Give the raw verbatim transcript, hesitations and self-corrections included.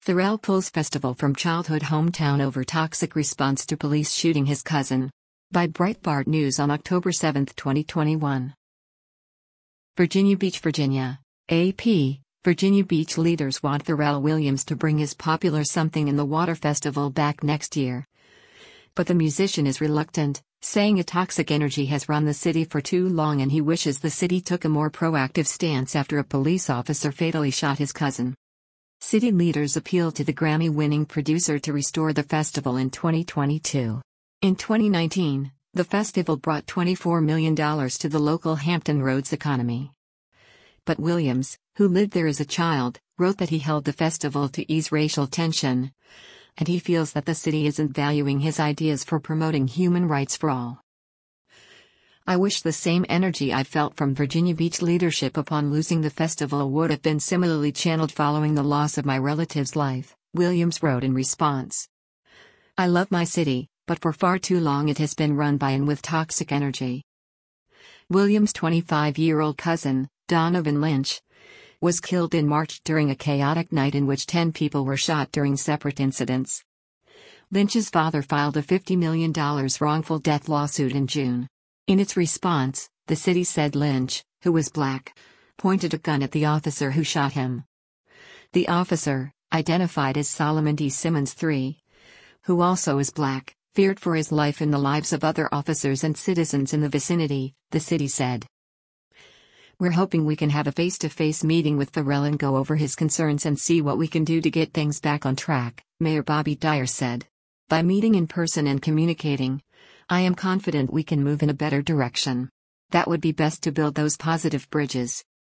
Pharrell pulls festival from childhood hometown over toxic response to police shooting his cousin. By Breitbart News on October seventh, twenty twenty-one. Virginia Beach, Virginia. A P. Virginia Beach leaders want Pharrell Williams to bring his popular Something in the Water festival back next year. But the musician is reluctant, saying a toxic energy has run the city for too long and he wishes the city took a more proactive stance after a police officer fatally shot his cousin. City leaders appealed to the Grammy-winning producer to restore the festival in twenty twenty-two. In twenty nineteen, the festival brought twenty-four million dollars to the local Hampton Roads economy. But Williams, who lived there as a child, wrote that he held the festival to ease racial tension, and he feels that the city isn't valuing his ideas for promoting human rights for all. I wish the same energy I felt from Virginia Beach leadership upon losing the festival would have been similarly channeled following the loss of my relative's life, Williams wrote in response. I love my city, but for far too long it has been run by and with toxic energy. Williams' twenty-five-year-old cousin, Donovan Lynch, was killed in March during a chaotic night in which ten people were shot during separate incidents. Lynch's father filed a fifty million dollars wrongful death lawsuit in June. In its response, the city said Lynch, who was black, pointed a gun at the officer who shot him. The officer, identified as Solomon D. Simmons the third, who also is black, feared for his life and the lives of other officers and citizens in the vicinity, the city said. We're hoping we can have a face-to-face meeting with Pharrell and go over his concerns and see what we can do to get things back on track, Mayor Bobby Dyer said. By meeting in person and communicating, I am confident we can move in a better direction. That would be best to build those positive bridges.